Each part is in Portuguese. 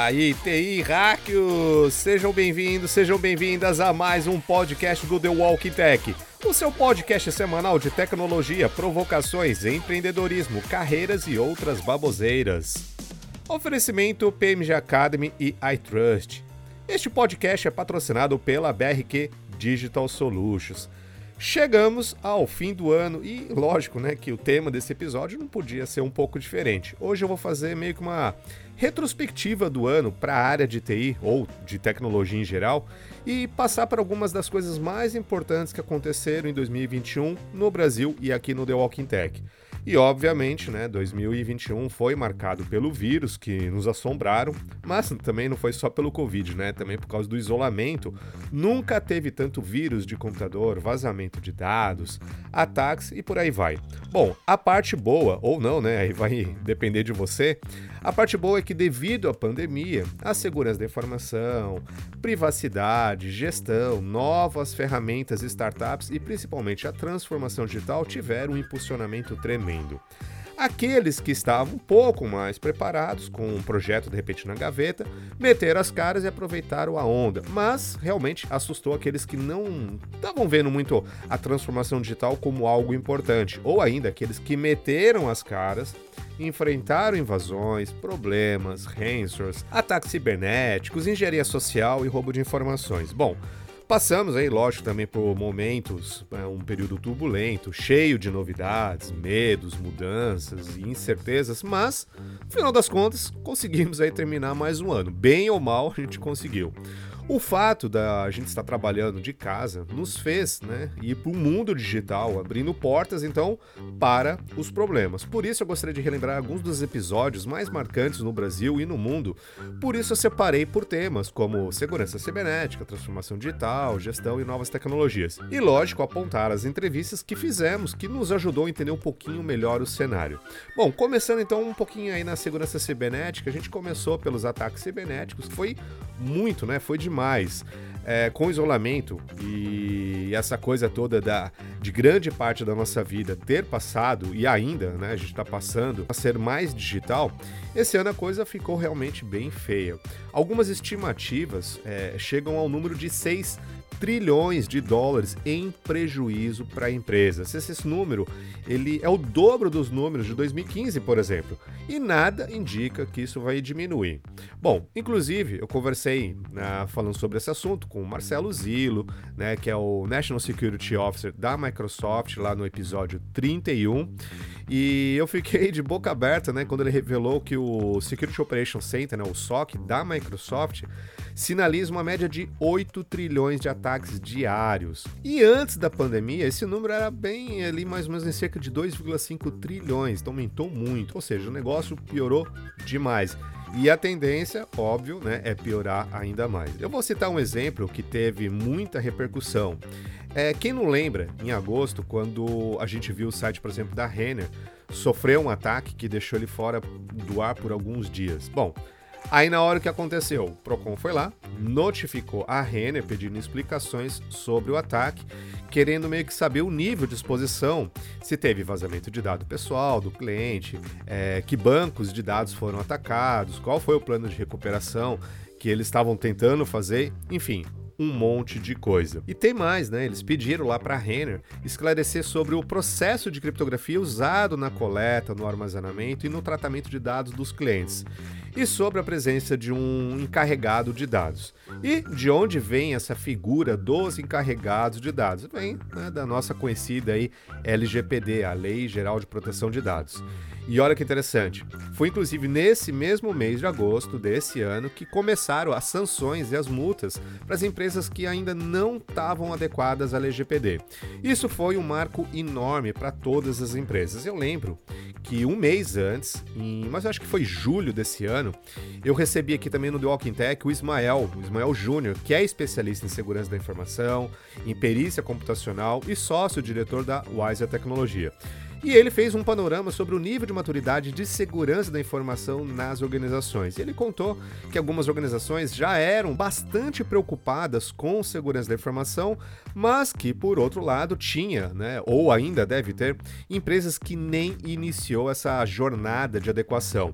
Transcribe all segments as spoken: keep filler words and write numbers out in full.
aí, T I Hackers! Sejam bem-vindos, sejam bem-vindas a mais um podcast do The Walking Tech, o seu podcast semanal de tecnologia, provocações, empreendedorismo, carreiras e outras baboseiras. Oferecimento P M G Academy e iTrust. Este podcast é patrocinado pela B R Q Digital Solutions. Chegamos ao fim do ano e, lógico, né, que o tema desse episódio não podia ser um pouco diferente. Hoje eu vou fazer meio que uma retrospectiva do ano para a área de T I ou de tecnologia em geral e passar por algumas das coisas mais importantes que aconteceram em dois mil e vinte e um no Brasil e aqui no The Walking Tech. E, obviamente, né, dois mil e vinte e um foi marcado pelo vírus que nos assombraram, mas também não foi só pelo Covid, né? Também por causa do isolamento. Nunca teve tanto vírus de computador, vazamento de dados, ataques e por aí vai. Bom, a parte boa, ou não, né? Aí vai depender de você. A parte boa é que, devido à pandemia, a segurança da informação, privacidade, gestão, novas ferramentas e startups e principalmente a transformação digital tiveram um impulsionamento tremendo. Aqueles que estavam um pouco mais preparados, com um projeto de repente na gaveta, meteram as caras e aproveitaram a onda, mas realmente assustou aqueles que não estavam vendo muito a transformação digital como algo importante, ou ainda aqueles que meteram as caras, enfrentaram invasões, problemas, ransomwares, ataques cibernéticos, engenharia social e roubo de informações. Bom, passamos aí, lógico, também por momentos, um período turbulento, cheio de novidades, medos, mudanças e incertezas, mas, no final das contas, conseguimos aí terminar mais um ano. Bem ou mal, a gente conseguiu. O fato da gente estar trabalhando de casa nos fez, né, ir para o mundo digital, abrindo portas, então, para os problemas. Por isso eu gostaria de relembrar alguns dos episódios mais marcantes no Brasil e no mundo. Por isso eu separei por temas como segurança cibernética, transformação digital, gestão e novas tecnologias. E, lógico, apontar as entrevistas que fizemos, que nos ajudou a entender um pouquinho melhor o cenário. Bom, começando então um pouquinho aí na segurança cibernética, a gente começou pelos ataques cibernéticos, que foi muito, né, foi demais. Mais, é, com o isolamento e essa coisa toda da, de grande parte da nossa vida ter passado e ainda, né, a gente está passando a ser mais digital, esse ano a coisa ficou realmente bem feia. Algumas estimativas é, chegam ao número de seis trilhões de dólares em prejuízo para a empresa. Esse número ele é o dobro dos números de dois mil e quinze, por exemplo, e nada indica que isso vai diminuir. Bom, inclusive, eu conversei né, falando sobre esse assunto com o Marcelo Zillo, né, que é o National Security Officer da Microsoft, lá no episódio trinta e um, e eu fiquei de boca aberta né, quando ele revelou que o Security Operations Center, né, o S O C da Microsoft, sinaliza uma média de oito trilhões de ataques diários. E antes da pandemia, esse número era bem ali mais ou menos em cerca de dois vírgula cinco trilhões, então aumentou muito, ou seja, o negócio piorou demais. E a tendência, óbvio, né, é piorar ainda mais. Eu vou citar um exemplo que teve muita repercussão. É, quem não lembra, em agosto, quando a gente viu o site, por exemplo, da Renner, sofreu um ataque que deixou ele fora do ar por alguns dias. Bom, aí na hora que aconteceu, o Procon foi lá, notificou a Renner pedindo explicações sobre o ataque, querendo meio que saber o nível de exposição, se teve vazamento de dado pessoal do cliente, é, que bancos de dados foram atacados, qual foi o plano de recuperação que eles estavam tentando fazer, enfim, um monte de coisa. E tem mais, né? Eles pediram lá para a Renner esclarecer sobre o processo de criptografia usado na coleta, no armazenamento e no tratamento de dados dos clientes. E sobre a presença de um encarregado de dados. E de onde vem essa figura dos encarregados de dados? Vem né, da nossa conhecida aí L G P D, a Lei Geral de Proteção de Dados. E olha que interessante, foi inclusive nesse mesmo mês de agosto desse ano que começaram as sanções e as multas para as empresas que ainda não estavam adequadas à L G P D. Isso foi um marco enorme para todas as empresas. Eu lembro que um mês antes, em, mas eu acho que foi julho desse ano, eu recebi aqui também no The Walking Tech o Ismael, o Ismael Júnior, que é especialista em segurança da informação, em perícia computacional e sócio-diretor da Wiser Tecnologia. E ele fez um panorama sobre o nível de maturidade de segurança da informação nas organizações. Ele contou que algumas organizações já eram bastante preocupadas com segurança da informação, mas que, por outro lado, tinha, né, ou ainda deve ter, empresas que nem iniciou essa jornada de adequação.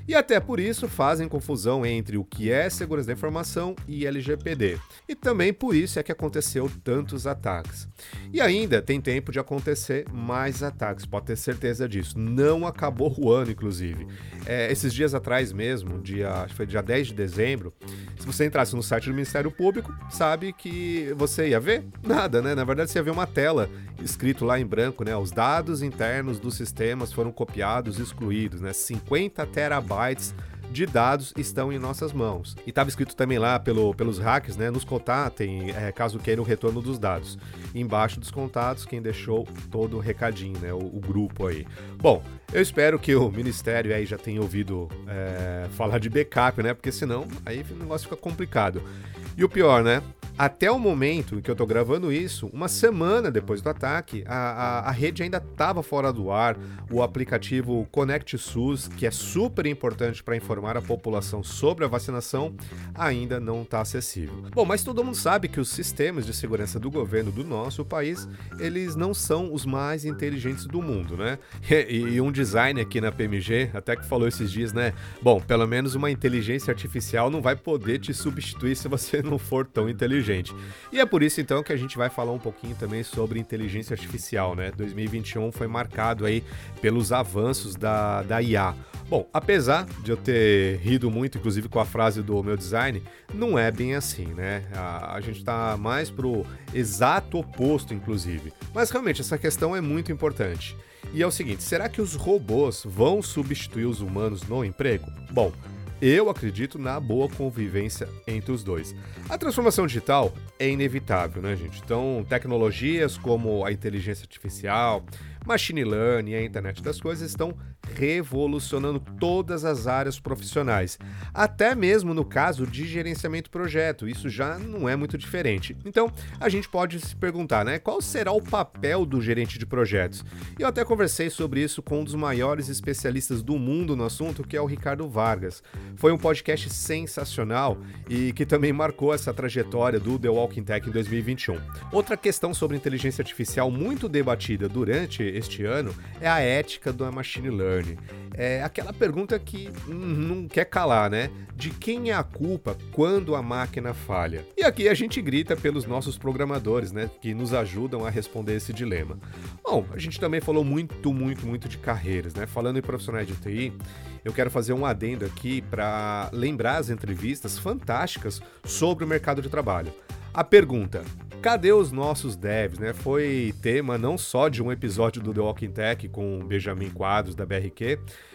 E até por isso fazem confusão entre o que é segurança da informação e L G P D. E também por isso é que aconteceu tantos ataques. E ainda tem tempo de acontecer mais ataques, pode ter certeza disso. Não acabou o ano, inclusive. É, esses dias atrás mesmo, dia, acho que foi dia dez de dezembro, se você entrasse no site do Ministério Público, sabe que você ia ver nada, né? Na verdade, você ia ver uma tela escrito lá em branco, né? Os dados internos dos sistemas foram copiados e excluídos, né? cinquenta terabytes de dados estão em nossas mãos. E estava escrito também lá pelo, pelos hackers, né? Nos contatem, é, caso queiram o retorno dos dados. E embaixo dos contatos, quem deixou todo o recadinho, né? O, o grupo aí. Bom, eu espero que o Ministério aí já tenha ouvido é, falar de backup, né? Porque senão aí o negócio fica complicado. E o pior, né? Até o momento em que eu tô gravando isso, uma semana depois do ataque, a, a, a rede ainda estava fora do ar. O aplicativo Conect SUS, que é super importante para informar a população sobre a vacinação, ainda não está acessível. Bom, mas todo mundo sabe que os sistemas de segurança do governo do nosso país, eles não são os mais inteligentes do mundo, né? E, e um designer aqui na P M G até que falou esses dias, né? Bom, pelo menos uma inteligência artificial não vai poder te substituir se você não for tão inteligente. E é por isso então que a gente vai falar um pouquinho também sobre inteligência artificial, né? dois mil e vinte e um foi marcado aí pelos avanços da, da I A. Bom, apesar de eu ter rido muito, inclusive com a frase do meu design, não é bem assim, né? A, a gente tá mais pro exato oposto, inclusive. Mas realmente essa questão é muito importante. E é o seguinte, será que os robôs vão substituir os humanos no emprego? Bom, eu acredito na boa convivência entre os dois. A transformação digital é inevitável, né, gente? Então, tecnologias como a inteligência artificial, machine learning e a internet das coisas estão revolucionando todas as áreas profissionais, até mesmo no caso de gerenciamento de projeto, isso já não é muito diferente. Então, a gente pode se perguntar, né, qual será o papel do gerente de projetos? Eu até conversei sobre isso com um dos maiores especialistas do mundo no assunto, que é o Ricardo Vargas. Foi um podcast sensacional e que também marcou essa trajetória do The Walking Tech em dois mil e vinte e um. Outra questão sobre inteligência artificial muito debatida durante este ano é a ética do machine learning. É aquela pergunta que hum, não quer calar, né? De quem é a culpa quando a máquina falha? E aqui a gente grita pelos nossos programadores, né? Que nos ajudam a responder esse dilema. Bom, a gente também falou muito, muito, muito de carreiras, né? Falando em profissionais de T I, eu quero fazer um adendo aqui para lembrar as entrevistas fantásticas sobre o mercado de trabalho. A pergunta, cadê os nossos devs, né? Foi tema não só de um episódio do The Walking Tech com o Benjamin Quadros da B R Q,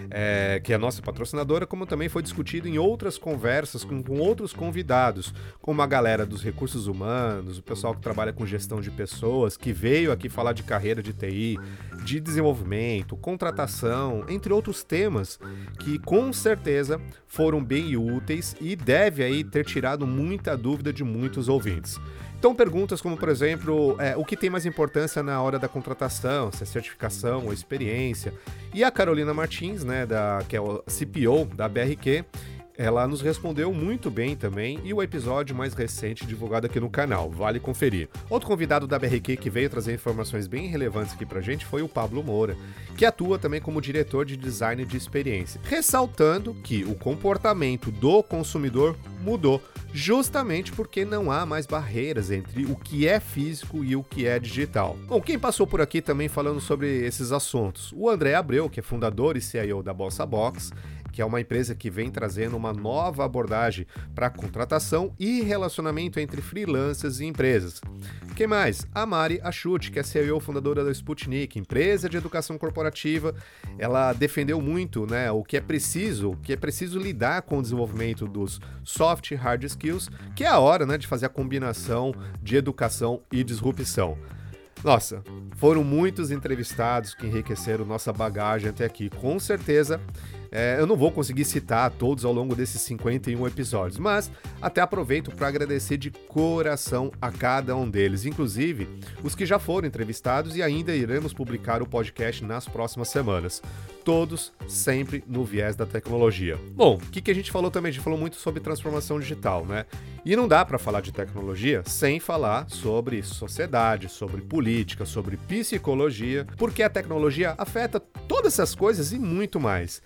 é, que é a nossa patrocinadora, como também foi discutido em outras conversas com, com outros convidados, como a galera dos recursos humanos, o pessoal que trabalha com gestão de pessoas, que veio aqui falar de carreira de T I, de desenvolvimento, contratação, entre outros temas que com certeza foram bem úteis e deve aí ter tirado muita dúvida de muitos ouvintes. Então, perguntas como, por exemplo, é, o que tem mais importância na hora da contratação, se é certificação ou experiência. E a Carolina Martins, né, da, que é o C P O da B R Q, ela nos respondeu muito bem também, e o episódio mais recente divulgado aqui no canal, vale conferir. Outro convidado da B R Q que veio trazer informações bem relevantes aqui pra gente foi o Pablo Moura, que atua também como diretor de design de experiência, ressaltando que o comportamento do consumidor mudou, justamente porque não há mais barreiras entre o que é físico e o que é digital. Bom, quem passou por aqui também falando sobre esses assuntos? O André Abreu, que é fundador e C I O da Bossa Box, que é uma empresa que vem trazendo uma nova abordagem para contratação e relacionamento entre freelancers e empresas. Quem mais? A Mari Achute, que é C E O fundadora da Sputnik, empresa de educação corporativa. Ela defendeu muito, né, o que é preciso, o que é preciso lidar com o desenvolvimento dos soft e hard skills, que é a hora, né, de fazer a combinação de educação e disrupção. Nossa, foram muitos entrevistados que enriqueceram nossa bagagem até aqui. Com certeza, é, eu não vou conseguir citar todos ao longo desses cinquenta e um episódios, mas até aproveito para agradecer de coração a cada um deles, inclusive os que já foram entrevistados, e ainda iremos publicar o podcast nas próximas semanas. Todos sempre no viés da tecnologia. Bom, o que, que a gente falou também? A gente falou muito sobre transformação digital, né? E não dá para falar de tecnologia sem falar sobre sociedade, sobre política, sobre psicologia, porque a tecnologia afeta todas essas coisas e muito mais.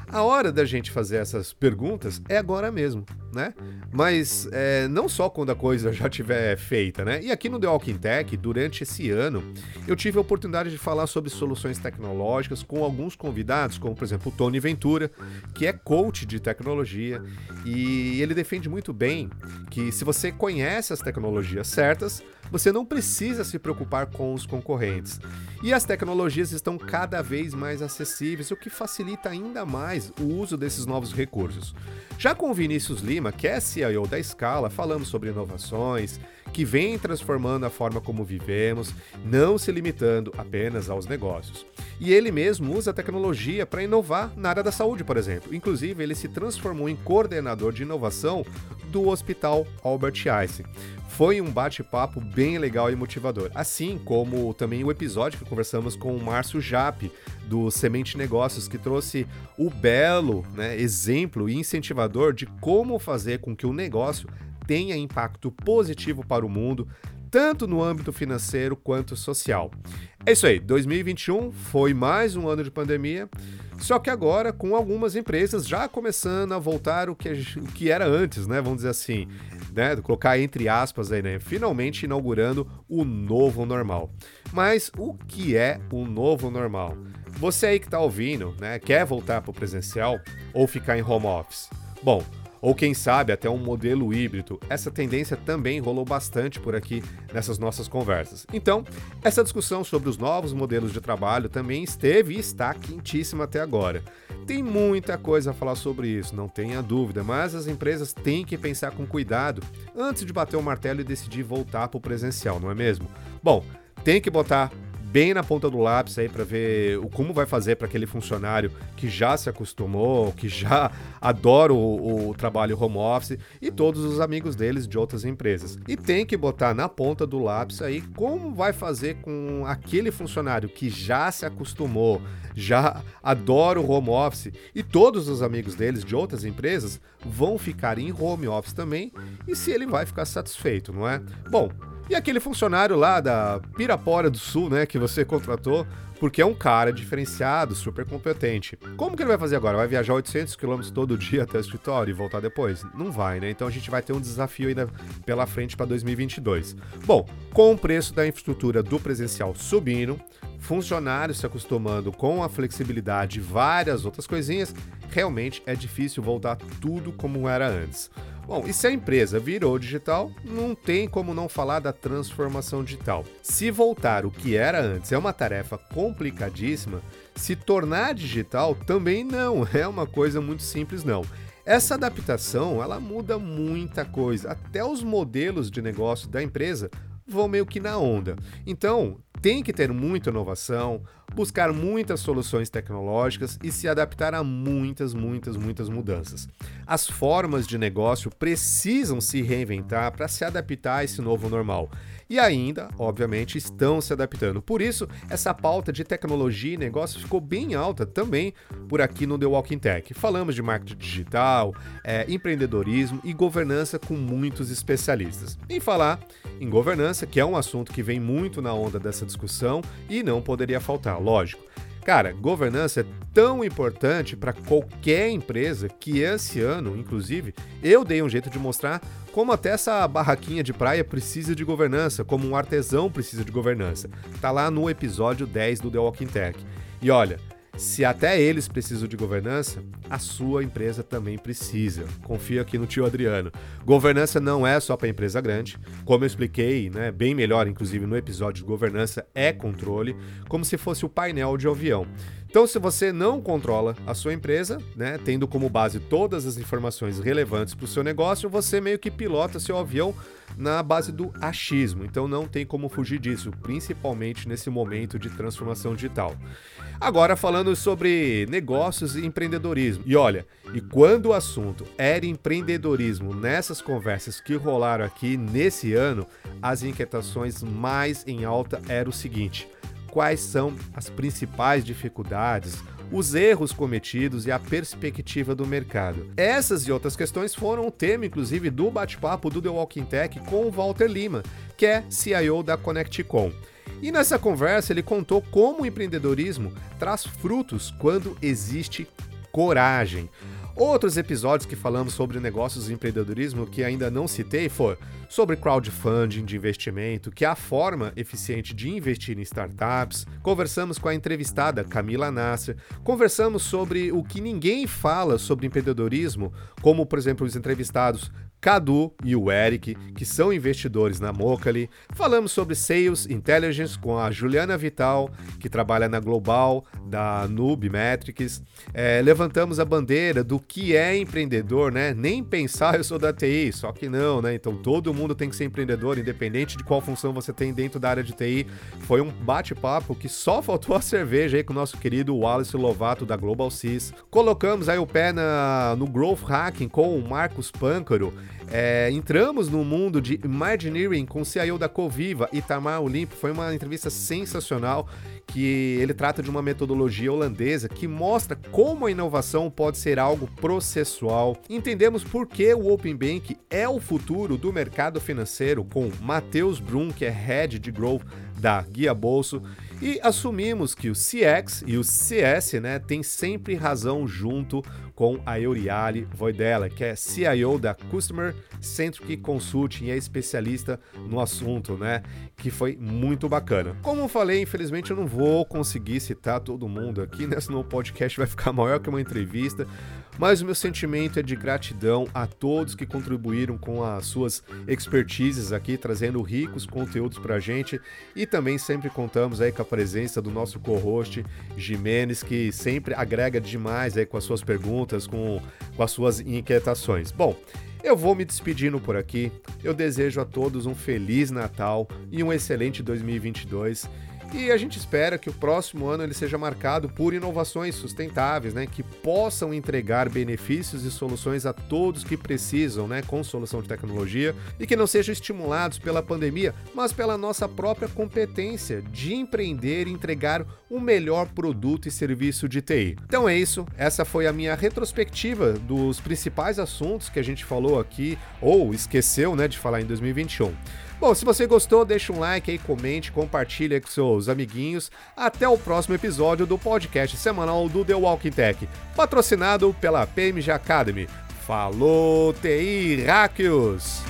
A hora da gente fazer essas perguntas é agora mesmo, né? Mas é, não só quando a coisa já estiver feita, né? E aqui no The Walking Tech, durante esse ano, eu tive a oportunidade de falar sobre soluções tecnológicas com alguns convidados, como por exemplo o Tony Ventura, que é coach de tecnologia, e ele defende muito bem que se você conhece as tecnologias certas, você não precisa se preocupar com os concorrentes. E as tecnologias estão cada vez mais acessíveis, o que facilita ainda mais o uso desses novos recursos. Já com o Vinícius Lima, que é C I O da Scala, falamos sobre inovações, que vem transformando a forma como vivemos, não se limitando apenas aos negócios. E ele mesmo usa a tecnologia para inovar na área da saúde, por exemplo. Inclusive, ele se transformou em coordenador de inovação do Hospital Albert Einstein. Foi um bate-papo bem legal e motivador, assim como também o episódio que conversamos com o Márcio Japp, do Semente Negócios, que trouxe o belo, né, exemplo e incentivador de como fazer com que o negócio tenha impacto positivo para o mundo, tanto no âmbito financeiro quanto social. É isso aí, dois mil e vinte e um foi mais um ano de pandemia, só que agora com algumas empresas já começando a voltar o que, o que era antes, né? Vamos dizer assim, né? Colocar entre aspas aí, né? Finalmente inaugurando o novo normal. Mas o que é o novo normal? Você aí que está ouvindo, né? Quer voltar para o presencial ou ficar em home office? Bom, ou quem sabe até um modelo híbrido, essa tendência também rolou bastante por aqui nessas nossas conversas. Então, essa discussão sobre os novos modelos de trabalho também esteve e está quentíssima até agora. Tem muita coisa a falar sobre isso, não tenha dúvida, mas as empresas têm que pensar com cuidado antes de bater o martelo e decidir voltar para o presencial, não é mesmo? Bom, tem que botar bem na ponta do lápis aí para ver o como vai fazer para aquele funcionário que já se acostumou, que já adora o, o trabalho home office e todos os amigos deles de outras empresas. E tem que botar na ponta do lápis aí como vai fazer com aquele funcionário que já se acostumou, já adora o home office e todos os amigos deles de outras empresas vão ficar em home office também e se ele vai ficar satisfeito, não é? Bom, e aquele funcionário lá da Pirapora do Sul, né, que você contratou, porque é um cara diferenciado, super competente. Como que ele vai fazer agora? Vai viajar oitocentos quilômetros todo dia até o escritório e voltar depois? Não vai, né? Então a gente vai ter um desafio ainda pela frente para dois mil e vinte e dois. Bom, com o preço da infraestrutura do presencial subindo, funcionários se acostumando com a flexibilidade e várias outras coisinhas, realmente é difícil voltar tudo como era antes. Bom, e se a empresa virou digital, não tem como não falar da transformação digital. Se voltar o que era antes é uma tarefa complicadíssima, se tornar digital também não é uma coisa muito simples não. Essa adaptação, ela muda muita coisa, até os modelos de negócio da empresa vão meio que na onda. Então, tem que ter muita inovação, buscar muitas soluções tecnológicas e se adaptar a muitas, muitas, muitas mudanças. As formas de negócio precisam se reinventar para se adaptar a esse novo normal. E ainda, obviamente, estão se adaptando. Por isso, essa pauta de tecnologia e negócio ficou bem alta também por aqui no The Walking Tech. Falamos de marketing digital, é, empreendedorismo e governança com muitos especialistas. Em falar em governança, que é um assunto que vem muito na onda dessa discussão e não poderia faltar, lógico. Cara, governança é tão importante para qualquer empresa que esse ano, inclusive, eu dei um jeito de mostrar como até essa barraquinha de praia precisa de governança, como um artesão precisa de governança. Tá lá no episódio dez do The Walking Tech. E olha, se até eles precisam de governança, a sua empresa também precisa. Confia aqui no tio Adriano. Governança não é só para empresa grande. Como eu expliquei, né, bem melhor, inclusive, no episódio de governança é controle, como se fosse o painel de avião. Então, se você não controla a sua empresa, né, tendo como base todas as informações relevantes para o seu negócio, você meio que pilota seu avião na base do achismo. Então, não tem como fugir disso, principalmente nesse momento de transformação digital. Agora, falando sobre negócios e empreendedorismo. E olha, e quando o assunto era empreendedorismo nessas conversas que rolaram aqui nesse ano, as inquietações mais em alta era o seguinte: quais são as principais dificuldades, os erros cometidos e a perspectiva do mercado. Essas e outras questões foram o tema, inclusive, do bate-papo do The Walking Tech com o Walter Lima, que é C I O da ConnectCom. E nessa conversa ele contou como o empreendedorismo traz frutos quando existe coragem. Outros episódios que falamos sobre negócios e empreendedorismo que ainda não citei foram sobre crowdfunding de investimento, que é a forma eficiente de investir em startups. Conversamos com a entrevistada Camila Nasser, conversamos sobre o que ninguém fala sobre empreendedorismo, como, por exemplo, os entrevistados Cadu e o Eric, que são investidores na Mocali. Falamos sobre Sales Intelligence com a Juliana Vital, que trabalha na Global, da Nube Metrics. É, levantamos a bandeira do que é empreendedor, né? Nem pensar, eu sou da T I, só que não, né? Então todo mundo tem que ser empreendedor, independente de qual função você tem dentro da área de T I. Foi um bate-papo que só faltou a cerveja aí com o nosso querido Wallace Lovato da Global Sys. Colocamos aí o pé na, no Growth Hacking com o Marcos Pâncaro. É, entramos no mundo de Imagineering com o C I O da Coviva, Itamar Olimpo. Foi uma entrevista sensacional, que ele trata de uma metodologia holandesa que mostra como a inovação pode ser algo processual. Entendemos por que o Open Bank é o futuro do mercado financeiro com Matheus Brum, que é Head de Growth da Guia Bolso, e assumimos que o C X e o C S, né, tem sempre razão junto com a Euriali Voidela, que é C I O da Customer Centric Consulting e é especialista no assunto, né, que foi muito bacana. Como eu falei, infelizmente eu não vou conseguir citar todo mundo aqui, né, senão o podcast vai ficar maior que uma entrevista, mas o meu sentimento é de gratidão a todos que contribuíram com as suas expertises aqui, trazendo ricos conteúdos pra gente, e também sempre contamos aí com a presença do nosso co-host Jimenez, que sempre agrega demais aí com as suas perguntas, com, com as suas inquietações. Bom, eu vou me despedindo por aqui, eu desejo a todos um Feliz Natal e um excelente dois mil e vinte e dois, e a gente espera que o próximo ano ele seja marcado por inovações sustentáveis, né, que possam entregar benefícios e soluções a todos que precisam, né, com solução de tecnologia, e que não sejam estimulados pela pandemia, mas pela nossa própria competência de empreender e entregar o melhor produto e serviço de T I. Então é isso, essa foi a minha retrospectiva dos principais assuntos que a gente falou aqui, ou esqueceu, né, de falar em dois mil e vinte e um. Bom, se você gostou, deixa um like aí, comente, compartilha com seus amiguinhos. Até o próximo episódio do podcast semanal do The Walking Tech, patrocinado pela P M G Academy. Falou, T I Hackers!